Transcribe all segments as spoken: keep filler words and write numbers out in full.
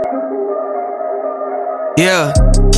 Yeah.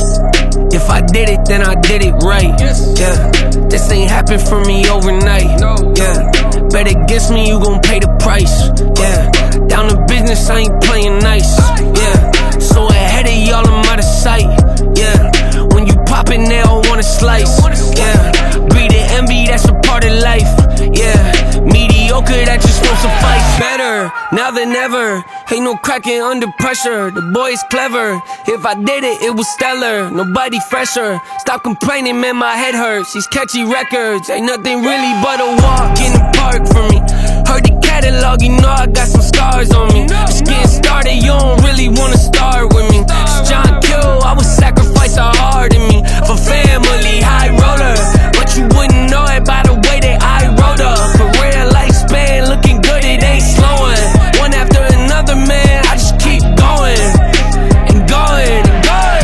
If I did it, then I did it right. Yeah. This ain't happened for me overnight. Yeah. Bet against me, you gon' pay the price. Yeah. Down to business, I ain't playing nice. Yeah. So ahead of y'all, I'm out of sight. Yeah. When you poppin', they all wanna slice. Yeah. Greed and envy, that's a part of life. Yeah. Mediocre, that just won't suffice. Better now than ever. Ain't no cracking under pressure. The boy's clever. If I did it, it was stellar. Nobody fresher. Stop complaining, man, my head hurts. These catchy records ain't nothing really but a walk in the park for me. Heard the catalog, you know I got some scars on me. Just getting started, you don't really wanna start with me. It's John Kill, I would sacrifice a heart in me for family, high roller. But you wouldn't know it by the way that I wrote up. Career lifespan, looking good, it ain't slowing. One after another, man, I just keep going and going and going.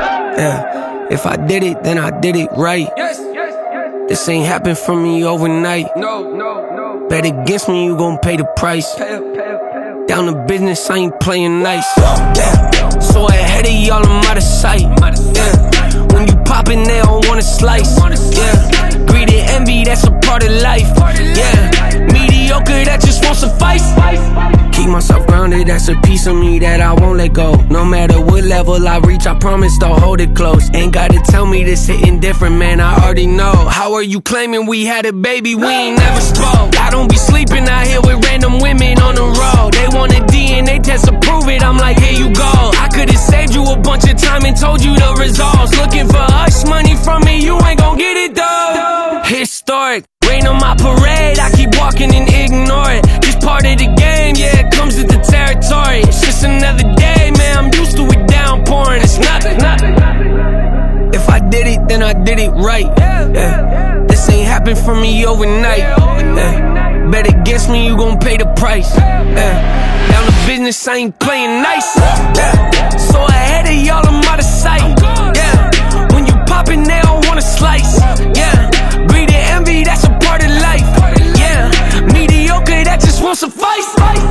Yeah, if I did it, then I did it right. This ain't happened for me overnight. No, no, no. Bet against me, you gon' pay the price. Down to business, I ain't playing nice. Yeah. So ahead of y'all, I'm out of sight. Yeah. When you poppin', they don't wanna slice. Yeah. Greed and envy, that's a part of life. Yeah. Mediocre, that just won't suffice. Keep myself grounded, that's a piece of me that I won't let go. No matter what level I reach, I promise to hold it close. Ain't gotta tell me this hitting different, man, I already know. How are you claiming we had a baby, we ain't never spoke? I don't be sleeping out here with random women on the road. They want a D N A test to prove it, I'm like, here you go. I could've saved you a bunch of time and told you the results. Looking for hush money from me, you ain't gon' get it though. Historic, rain on my parade, I keep walking and ignore it. Just part of the game, yeah, it comes with the territory. It's just another day, man, I'm used to it downpouring. It's nothing, nothing. If I did it, then I did it right. Yeah. This ain't happened for me overnight. Yeah. Bet against me, you gon' pay the price. Yeah. Down to business, I ain't playing nice. Yeah. So ahead of y'all, I'm out of sight. Yeah. When you poppin', they don't wanna slice. Yeah. Greed and envy, that's a part of life. Yeah. Mediocre, that just won't suffice.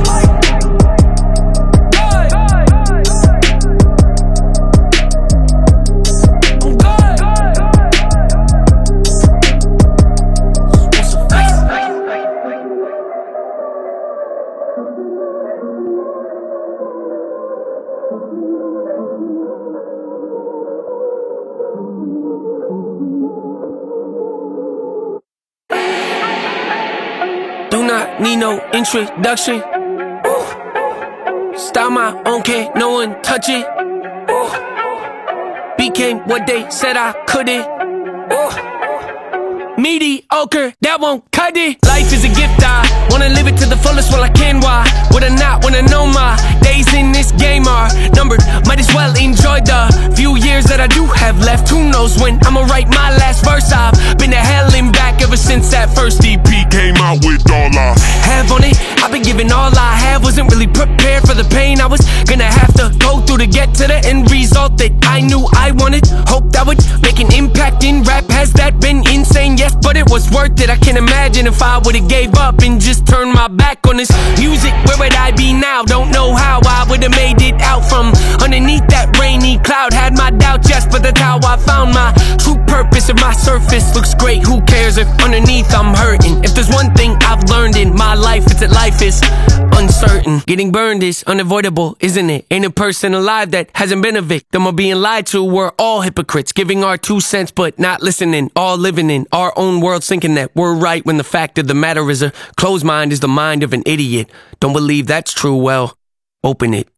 Do not need no introduction. Ooh. Style my own, can't no one touch it. Ooh. Became what they said I couldn't. Ooh. Mediocre, that won't cut it. Life is a gift, I wanna live it to the fullest while I can. Why would I not wanna know my days in this game are numbered? Might as well enjoy the few years that I do have left. Who knows when I'ma write my last verse. I've been to hell and back ever since that first E P came out with all I have on it. I've been giving all I have, wasn't really prepared for the pain I was gonna have to go through to get to the end result that I knew I wanted. Hoped I would make an impact in rap. Has that been insane? Yes, but it was worth it. I can't imagine if I would've gave up and just turned my back on this music. Where would I be now? Don't know how I would've made it out from underneath that rainy cloud. Had my doubts, yes, but that's how I found my true purpose. If my surface looks great, who cares if underneath I'm hurting? If there's one thing I've learned in my life, it's that life is uncertain. Getting burned is unavoidable, isn't it? Ain't a person alive that hasn't been a victim of being lied to. We're all hypocrites, giving our two cents but not listening. All living in our own world, thinking that we're right when the fact of the matter is a closed mind is the mind of an idiot. Don't believe that's true, well, open it.